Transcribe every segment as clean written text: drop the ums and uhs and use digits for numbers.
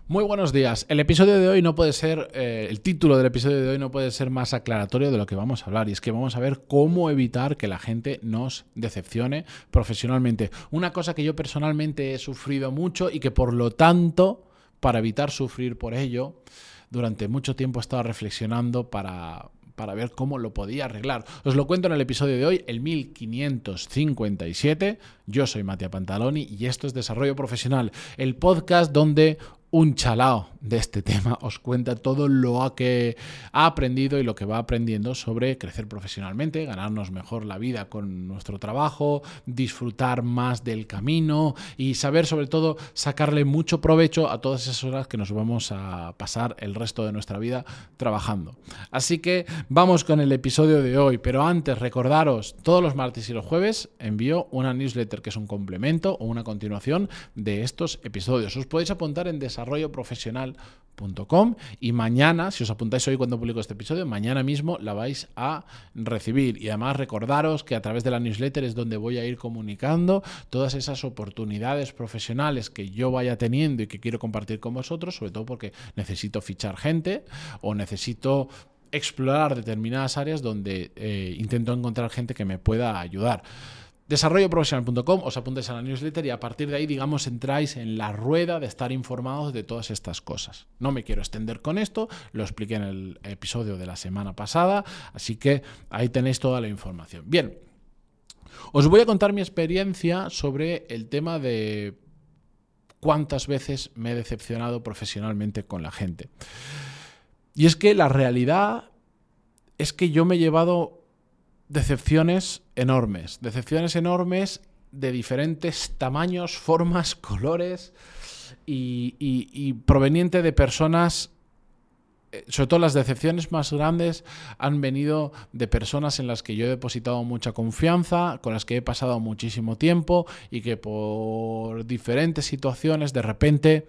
Muy buenos días. El episodio de hoy no puede ser, el título del episodio de hoy no puede ser más aclaratorio de lo que vamos a hablar. Y es que vamos a ver cómo evitar que la gente nos decepcione profesionalmente. Una cosa que yo personalmente he sufrido mucho y que por lo tanto, para evitar sufrir por ello, durante mucho tiempo he estado reflexionando para ver cómo lo podía arreglar. Os lo cuento en el episodio de hoy, el 1557. Yo soy Matías Pantaloni y esto es Desarrollo Profesional, el podcast donde un chalao de este tema os cuenta todo lo que ha aprendido y lo que va aprendiendo sobre crecer profesionalmente, ganarnos mejor la vida con nuestro trabajo, disfrutar más del camino y saber sobre todo sacarle mucho provecho a todas esas horas que nos vamos a pasar el resto de nuestra vida trabajando. Así que vamos con el episodio de hoy, pero antes recordaros, todos los martes y los jueves envío una newsletter que es un complemento o una continuación de estos episodios. Os podéis apuntar en desarrolloprofesional.com y mañana, si os apuntáis hoy cuando publico este episodio, mañana mismo la vais a recibir. Y además recordaros que a través de la newsletter es donde voy a ir comunicando todas esas oportunidades profesionales que yo vaya teniendo y que quiero compartir con vosotros, sobre todo porque necesito fichar gente o necesito explorar determinadas áreas donde intento encontrar gente que me pueda ayudar. Desarrolloprofesional.com, os apuntáis a la newsletter y a partir de ahí, digamos, entráis en la rueda de estar informados de todas estas cosas. No me quiero extender con esto, lo expliqué en el episodio de la semana pasada, así que ahí tenéis toda la información. Bien, os voy a contar mi experiencia sobre el tema de cuántas veces me he decepcionado profesionalmente con la gente. Y es que la realidad es que yo me he llevado decepciones enormes de diferentes tamaños, formas, colores y proveniente de personas, sobre todo las decepciones más grandes han venido de personas en las que yo he depositado mucha confianza, con las que he pasado muchísimo tiempo y que por diferentes situaciones de repente,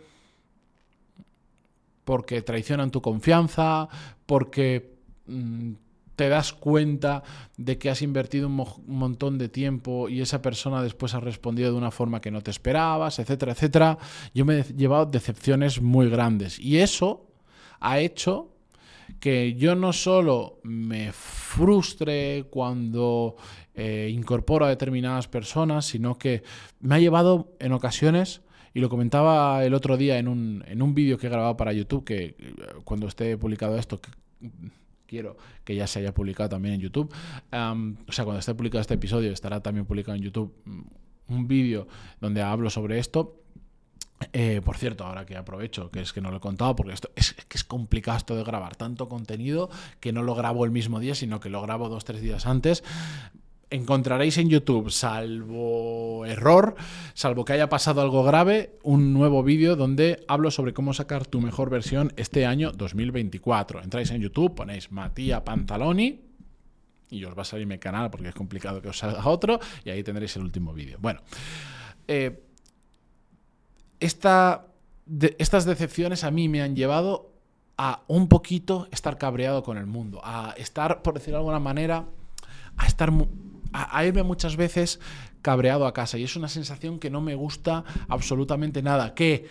porque traicionan tu confianza, porque te das cuenta de que has invertido un montón de tiempo y esa persona después ha respondido de una forma que no te esperabas, etcétera, etcétera. Yo me he llevado decepciones muy grandes y eso ha hecho que yo no solo me frustre cuando incorporo a determinadas personas, sino que me ha llevado en ocasiones, y lo comentaba el otro día en un vídeo que he grabado para YouTube, que cuando esté publicado esto, quiero que ya se haya publicado también en YouTube. O sea, cuando esté publicado este episodio estará también publicado en YouTube un vídeo donde hablo sobre esto. Por cierto, ahora que aprovecho, que es que no lo he contado, porque esto es que es complicado esto de grabar tanto contenido que no lo grabo el mismo día, sino que lo grabo 2-3 días antes. Encontraréis en YouTube, salvo error, salvo que haya pasado algo grave, un nuevo vídeo donde hablo sobre cómo sacar tu mejor versión este año 2024. Entráis en YouTube, ponéis Matías Pantaloni y os va a salir mi canal porque es complicado que os salga otro y ahí tendréis el último vídeo. Bueno, estas decepciones a mí me han llevado a un poquito estar cabreado con el mundo, a estar, por decirlo de alguna manera, a irme muchas veces cabreado a casa, y es una sensación que no me gusta absolutamente nada, que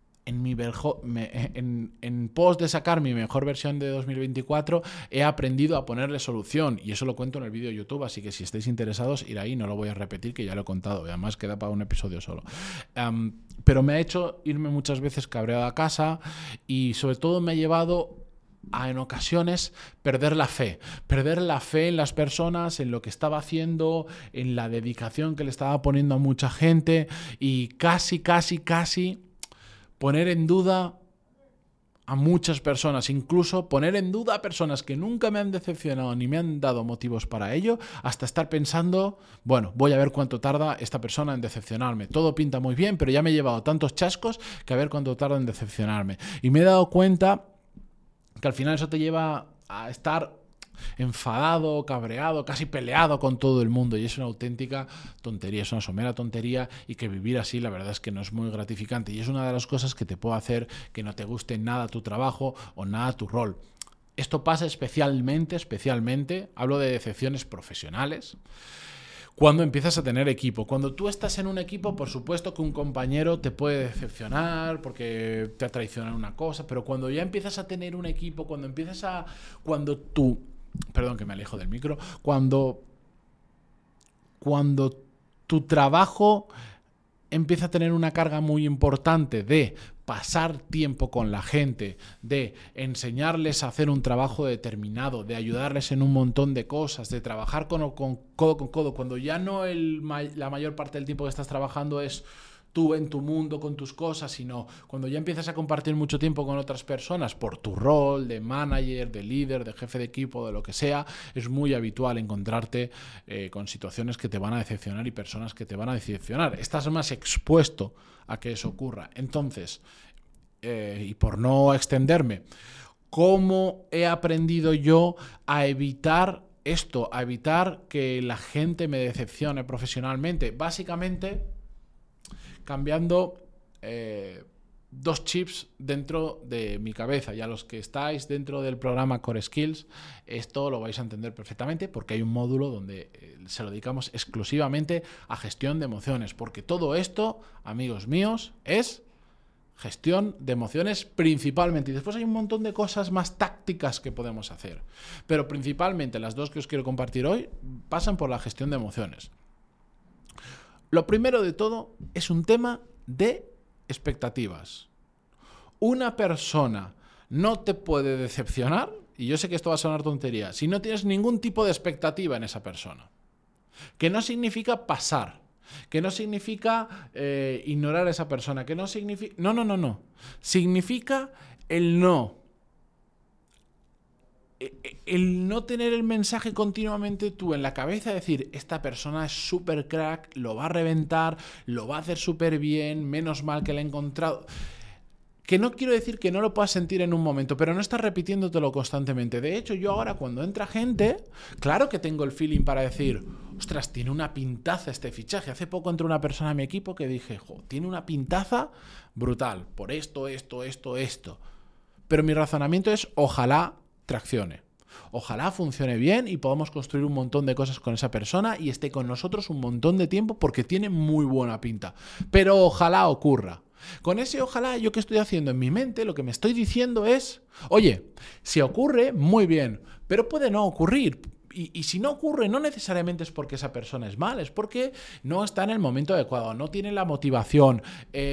en pos de sacar mi mejor versión de 2024 he aprendido a ponerle solución, y eso lo cuento en el vídeo de YouTube, así que si estáis interesados ir ahí, no lo voy a repetir, que ya lo he contado, y además queda para un episodio solo. Pero me ha hecho irme muchas veces cabreado a casa, y sobre todo me ha llevado a en ocasiones perder la fe en las personas, en lo que estaba haciendo, en la dedicación que le estaba poniendo a mucha gente, y casi poner en duda a muchas personas, incluso poner en duda a personas que nunca me han decepcionado ni me han dado motivos para ello, hasta estar pensando, bueno, voy a ver cuánto tarda esta persona en decepcionarme. Todo pinta muy bien, pero ya me he llevado tantos chascos que a ver cuánto tarda en decepcionarme. Y me he dado cuenta que al final eso te lleva a estar enfadado, cabreado, casi peleado con todo el mundo, y es una auténtica tontería, es una somera tontería, y que vivir así la verdad es que no es muy gratificante, y es una de las cosas que te puede hacer que no te guste nada tu trabajo o nada tu rol. Esto pasa especialmente, hablo de decepciones profesionales, Cuando empiezas a tener equipo. Cuando tú estás en un equipo, por supuesto que un compañero te puede decepcionar porque te ha traicionado una cosa, pero cuando ya empiezas a tener un equipo, cuando tú, perdón que me alejo del micro, cuando tu trabajo empieza a tener una carga muy importante de pasar tiempo con la gente, de enseñarles a hacer un trabajo determinado, de ayudarles en un montón de cosas, de trabajar codo con codo, cuando ya no la mayor parte del tiempo que estás trabajando es tú en tu mundo con tus cosas, sino cuando ya empiezas a compartir mucho tiempo con otras personas por tu rol de manager, de líder, de jefe de equipo, de lo que sea, es muy habitual encontrarte con situaciones que te van a decepcionar y personas que te van a decepcionar. Estás más expuesto a que eso ocurra. Entonces, y por no extenderme, ¿cómo he aprendido yo a evitar esto, a evitar que la gente me decepcione profesionalmente? Básicamente cambiando 2 chips dentro de mi cabeza. Y a los que estáis dentro del programa Core Skills, esto lo vais a entender perfectamente porque hay un módulo donde se lo dedicamos exclusivamente a gestión de emociones. Porque todo esto, amigos míos, es gestión de emociones principalmente. Y después hay un montón de cosas más tácticas que podemos hacer. Pero principalmente las 2 que os quiero compartir hoy pasan por la gestión de emociones. Lo primero de todo es un tema de expectativas. Una persona no te puede decepcionar, y yo sé que esto va a sonar tontería, si no tienes ningún tipo de expectativa en esa persona. Que no significa pasar, que no significa ignorar a esa persona, que no significa... No. Significa el no tener el mensaje continuamente tú en la cabeza, decir, esta persona es súper crack, lo va a reventar, lo va a hacer súper bien, menos mal que la he encontrado. Que no quiero decir que no lo puedas sentir en un momento, pero no estás repitiéndotelo constantemente. De hecho, yo ahora cuando entra gente, claro que tengo el feeling para decir, ostras, tiene una pintaza este fichaje. Hace poco entró una persona a mi equipo que dije, tiene una pintaza brutal, por esto. Pero mi razonamiento es, ojalá traccione. Ojalá funcione bien y podamos construir un montón de cosas con esa persona y esté con nosotros un montón de tiempo porque tiene muy buena pinta. Pero ojalá ocurra. Con ese ojalá, ¿yo qué estoy haciendo? En mi mente lo que me estoy diciendo es, oye, si ocurre, muy bien, pero puede no ocurrir. Y si no ocurre, no necesariamente es porque esa persona es mala, es porque no está en el momento adecuado, no tiene la motivación,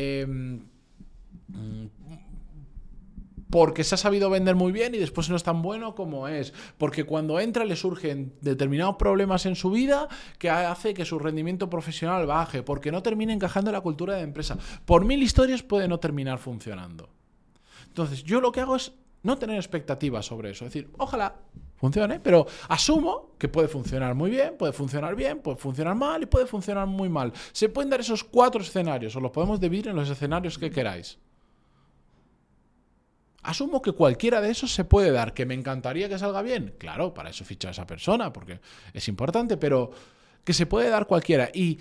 porque se ha sabido vender muy bien y después no es tan bueno como es, porque cuando entra le surgen determinados problemas en su vida que hace que su rendimiento profesional baje, porque no termina encajando en la cultura de empresa. Por 1000 historias puede no terminar funcionando. Entonces yo lo que hago es no tener expectativas sobre eso, es decir, ojalá funcione, pero asumo que puede funcionar muy bien, puede funcionar mal y puede funcionar muy mal. Se pueden dar esos 4 escenarios, o los podemos dividir en los escenarios que queráis. Asumo que cualquiera de esos se puede dar. ¿Que me encantaría que salga bien? Claro, para eso ficha a esa persona, porque es importante, pero que se puede dar cualquiera. Y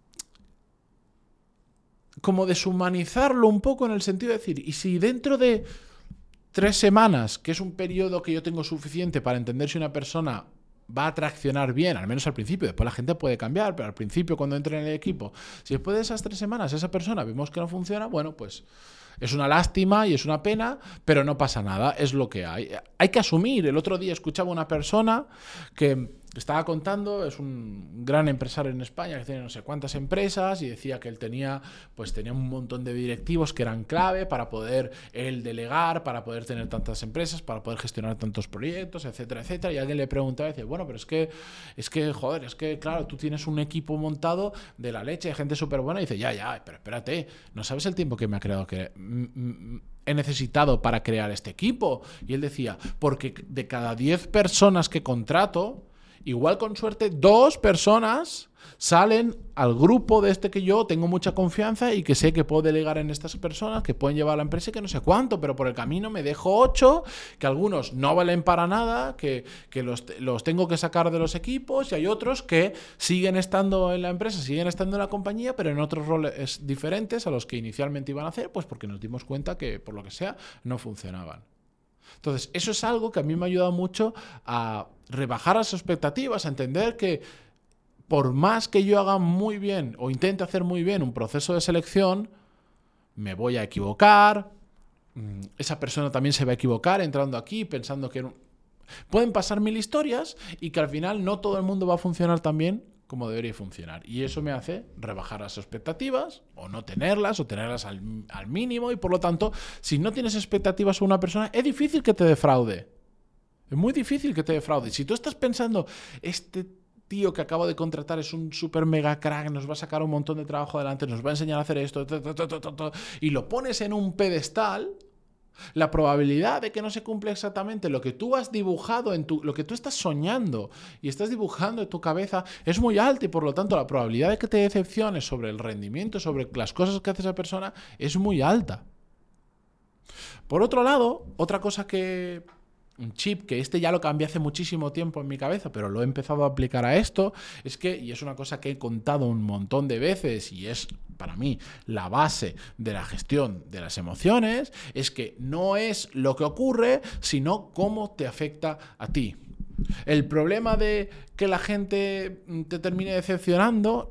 como deshumanizarlo un poco en el sentido de decir, y si dentro de 3 semanas, que es un periodo que yo tengo suficiente para entender si una persona va a traccionar bien, al menos al principio, después la gente puede cambiar, pero al principio cuando entre en el equipo, si después de esas 3 semanas esa persona vemos que no funciona, bueno, pues es una lástima y es una pena, pero no pasa nada, es lo que hay. Hay que asumir. El otro día escuchaba una persona que estaba contando, es un gran empresario en España que tiene no sé cuántas empresas y decía que él tenía un montón de directivos que eran clave para poder él delegar, para poder tener tantas empresas, para poder gestionar tantos proyectos, etcétera, etcétera. Y alguien le preguntaba y decía, bueno, pero es que claro, tú tienes un equipo montado de la leche, de gente súper buena. Y dice, ya, pero espérate, ¿no sabes el tiempo que me ha creado que he necesitado para crear este equipo? Y él decía, porque de cada 10 personas que contrato, igual con suerte 2 personas salen al grupo de este que yo tengo mucha confianza y que sé que puedo delegar en estas personas, que pueden llevar a la empresa y que no sé cuánto, pero por el camino me dejo 8, que algunos no valen para nada, que los tengo que sacar de los equipos, y hay otros que siguen estando en la empresa, siguen estando en la compañía, pero en otros roles diferentes a los que inicialmente iban a hacer, pues porque nos dimos cuenta que por lo que sea no funcionaban. Entonces, eso es algo que a mí me ha ayudado mucho a rebajar las expectativas, a entender que por más que yo haga muy bien o intente hacer muy bien un proceso de selección, me voy a equivocar. Esa persona también se va a equivocar entrando aquí pensando que... Pueden pasar 1000 historias y que al final no todo el mundo va a funcionar tan bien como debería funcionar. Y eso me hace rebajar las expectativas o no tenerlas o tenerlas al mínimo y por lo tanto, si no tienes expectativas sobre una persona, es difícil que te defraude. Es muy difícil que te defraude. Si tú estás pensando, este tío que acabo de contratar es un super mega crack, nos va a sacar un montón de trabajo adelante, nos va a enseñar a hacer esto, y lo pones en un pedestal, la probabilidad de que no se cumpla exactamente lo que tú has dibujado, lo que tú estás soñando y estás dibujando en tu cabeza es muy alta y por lo tanto la probabilidad de que te decepciones sobre el rendimiento, sobre las cosas que hace esa persona es muy alta. Por otro lado, otra cosa un chip que ya lo cambié hace muchísimo tiempo en mi cabeza, pero lo he empezado a aplicar a esto, es que, y es una cosa que he contado un montón de veces y es para mí la base de la gestión de las emociones, es que no es lo que ocurre, sino cómo te afecta a ti. El problema de que la gente te termine decepcionando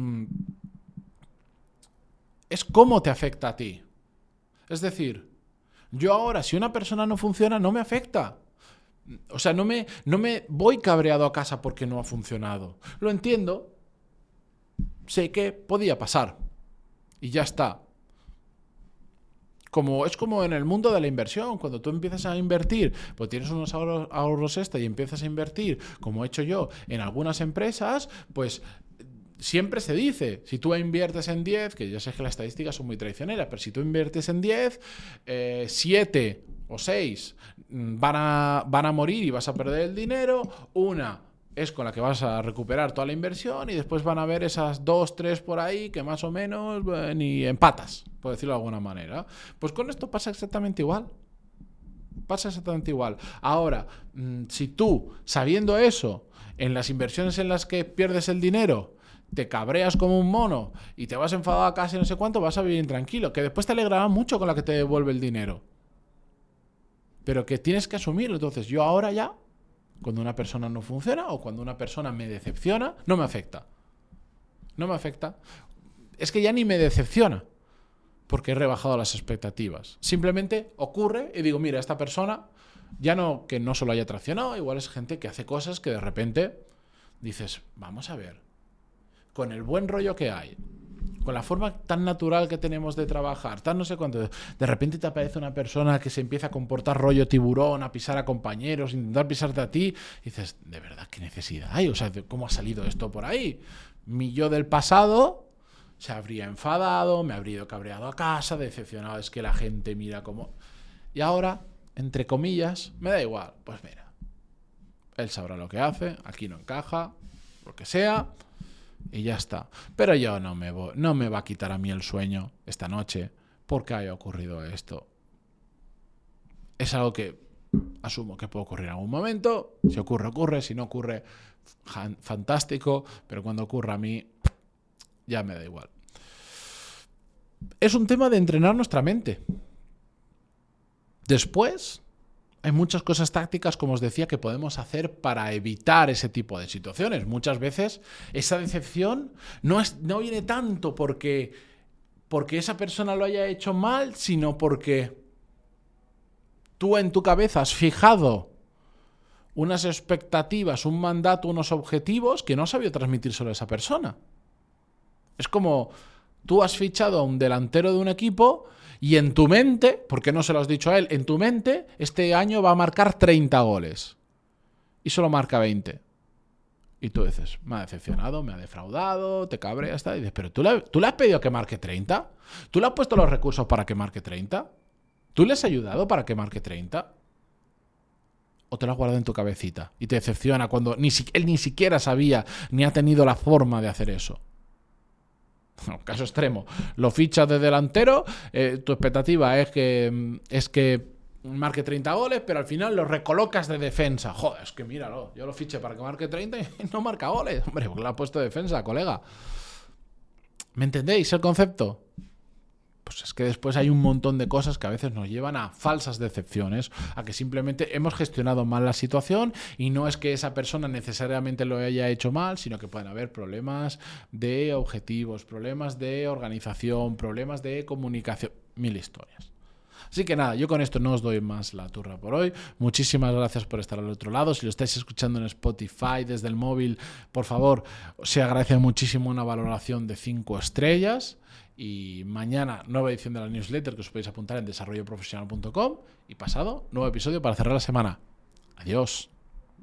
es cómo te afecta a ti. Es decir, yo ahora, si una persona no funciona, no me afecta. O sea, no me voy cabreado a casa porque no ha funcionado. Lo entiendo. Sé que podía pasar. Y ya está. Es como en el mundo de la inversión. Cuando tú empiezas a invertir, pues tienes unos ahorros extra y empiezas a invertir, como he hecho yo, en algunas empresas, pues... Siempre se dice, si tú inviertes en 10, que yo sé que las estadísticas son muy traicioneras, pero si tú inviertes en 10, 7 o 6 van a morir y vas a perder el dinero, una es con la que vas a recuperar toda la inversión y después van a haber esas 2, 3 por ahí que más o menos ni empatas, por decirlo de alguna manera. Pues con esto pasa exactamente igual. Pasa exactamente igual. Ahora, si tú, sabiendo eso, en las inversiones en las que pierdes el dinero, te cabreas como un mono y te vas enfadado a casa y no sé cuánto, vas a vivir intranquilo, que después te alegrará mucho con la que te devuelve el dinero. Pero que tienes que asumirlo. Entonces, yo ahora ya, cuando una persona no funciona o cuando una persona me decepciona, no me afecta. No me afecta. Es que ya ni me decepciona porque he rebajado las expectativas. Simplemente ocurre y digo, mira, esta persona, ya no que no solo haya traicionado, igual es gente que hace cosas que de repente dices, vamos a ver, con el buen rollo que hay, con la forma tan natural que tenemos de trabajar, tan no sé cuánto, de repente te aparece una persona que se empieza a comportar rollo tiburón, a pisar a compañeros, intentar pisarte a ti, y dices, ¿de verdad qué necesidad hay? O sea, ¿cómo ha salido esto por ahí? Mi yo del pasado se habría enfadado, me habría ido cabreado a casa, decepcionado, es que la gente mira como... Y ahora, entre comillas, me da igual, pues mira, él sabrá lo que hace, aquí no encaja, lo que sea... Y ya está. Pero yo no me va a quitar a mí el sueño esta noche porque haya ocurrido esto. Es algo que asumo que puede ocurrir en algún momento. Si ocurre, ocurre. Si no ocurre, fantástico. Pero cuando ocurra a mí, ya me da igual. Es un tema de entrenar nuestra mente. Después... hay muchas cosas tácticas, como os decía, que podemos hacer para evitar ese tipo de situaciones. Muchas veces esa decepción no viene tanto porque esa persona lo haya hecho mal, sino porque tú en tu cabeza has fijado unas expectativas, un mandato, unos objetivos que no has sabido transmitir solo a esa persona. Es como tú has fichado a un delantero de un equipo... y en tu mente, porque no se lo has dicho a él, en tu mente este año va a marcar 30 goles. Y solo marca 20. Y tú dices, me ha decepcionado, me ha defraudado, te cabreas, y dices, pero ¿tú le has pedido que marque 30? ¿Tú le has puesto los recursos para que marque 30? ¿Tú le has ayudado para que marque 30? ¿O te lo has guardado en tu cabecita? Y te decepciona cuando él ni siquiera sabía ni ha tenido la forma de hacer eso. No, caso extremo, lo fichas de delantero, tu expectativa es que marque 30 goles, pero al final lo recolocas de defensa. Joder, es que míralo, yo lo fiché para que marque 30 y no marca goles. Hombre, porque lo ha puesto de defensa, colega. ¿Me entendéis el concepto? Pues es que después hay un montón de cosas que a veces nos llevan a falsas decepciones, a que simplemente hemos gestionado mal la situación y no es que esa persona necesariamente lo haya hecho mal, sino que pueden haber problemas de objetivos, problemas de organización, problemas de comunicación, mil historias. Así que nada, yo con esto no os doy más la turra por hoy. Muchísimas gracias por estar al otro lado. Si lo estáis escuchando en Spotify desde el móvil, por favor, se agradece muchísimo una valoración de 5 estrellas. Y mañana, nueva edición de la newsletter que os podéis apuntar en desarrolloprofesional.com. Y pasado, nuevo episodio para cerrar la semana. Adiós.